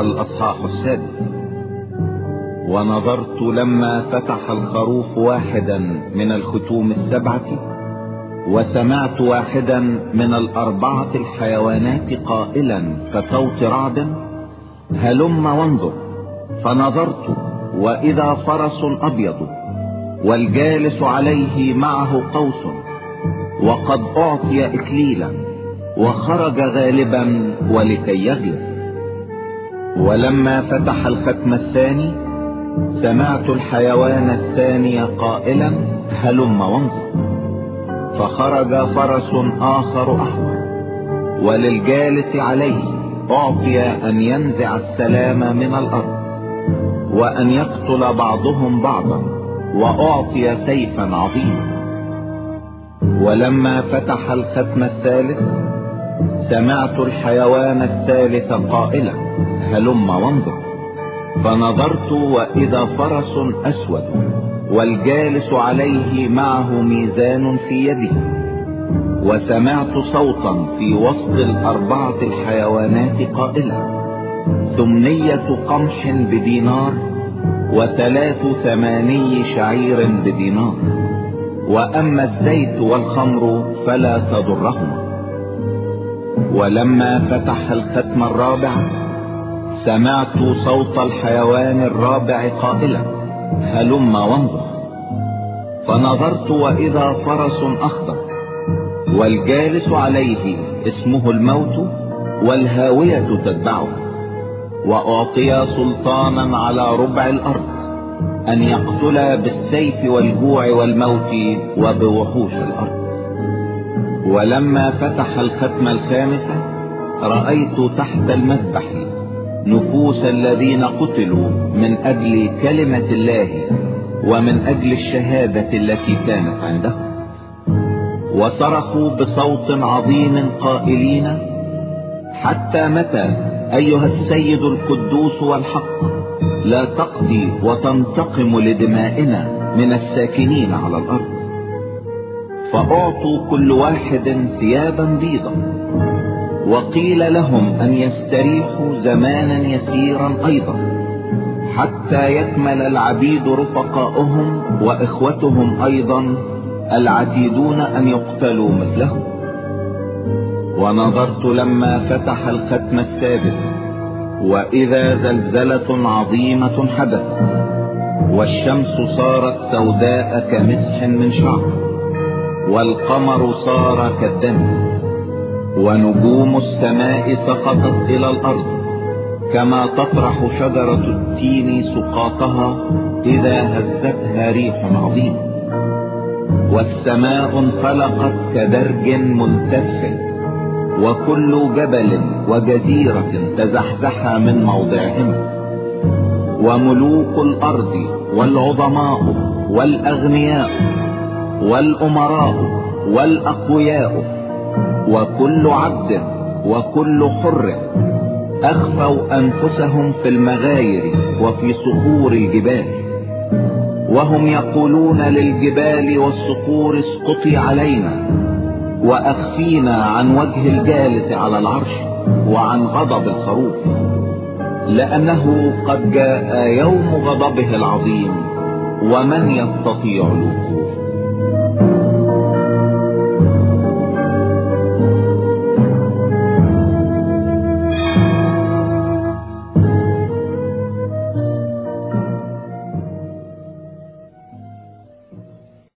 الأصحاح 6. ونظرت لما فتح الخروف واحدا من الختوم 7، وسمعت واحدا من 4 الحيوانات قائلا كصوت رعد: هلم وانظر. فنظرت وإذا فرس أبيض، والجالس عليه معه قوس، وقد أعطي إكليلا، وخرج غالبا ولكي يغلب. ولما فتح الختم 2 سمعت الحيوان الثاني قائلا: هلم وانظر. فخرج فرس آخر أحمر، وللجالس عليه أعطي أن ينزع السلام من الأرض، وأن يقتل بعضهم بعضا، وأعطي سيفا عظيما. ولما فتح الختم 3 سمعت الحيوان الثالث قائلا: هلم وانظر. فنظرت وإذا فرس أسود، والجالس عليه معه ميزان في يده. وسمعت صوتا في وسط 4 الحيوانات قائلا: 8 قمح بدينار، و3 ثماني شعير بدينار، وأما الزيت والخمر فلا تضرهما. ولما فتح الختم 4 سمعت صوت الحيوان الرابع قائلا: هلم وانظر. فنظرت وإذا فرس أخضر، والجالس عليه اسمه الموت، والهاوية تتبعه. وأعطي سلطانا على ربع الأرض أن يقتل بالسيف والجوع والموت وبوحوش الأرض. ولما فتح الختم 5 رأيت تحت المذبح نفوس الذين قتلوا من أجل كلمة الله ومن أجل الشهادة التي كانت عندهم، وصرخوا بصوت عظيم قائلين: حتى متى أيها السيد القدوس والحق لا تقضي وتنتقم لدمائنا من الساكنين على الأرض؟ فأعطوا كل واحد ثيابا بيضا، وقيل لهم أن يستريحوا زمانا يسيرا أيضا، حتى يكمل العبيد رفقاؤهم وإخوتهم أيضا العتيدون أن يقتلوا مثلهم. ونظرت لما فتح الختم 6 وإذا زلزلة عظيمة حدثت، والشمس صارت سوداء كمسح من شعر، والقمر صار كالدم، ونجوم السماء سقطت إلى الأرض كما تطرح شجرة التين سقاطها إذا هزتها ريح عظيم. والسماء انفلقت كدرج ملتف، وكل جبل وجزيرة تزحزح من موضعهم. وملوك الأرض والعظماء والأغنياء والأمراء والأقوياء وكل عبد وكل حر أخفوا أنفسهم في المغاير وفي صخور الجبال، وهم يقولون للجبال والصخور: اسقطي علينا وأخفينا عن وجه الجالس على العرش وعن غضب الخروف، لأنه قد جاء يوم غضبه العظيم، ومن يستطيع الوقوف؟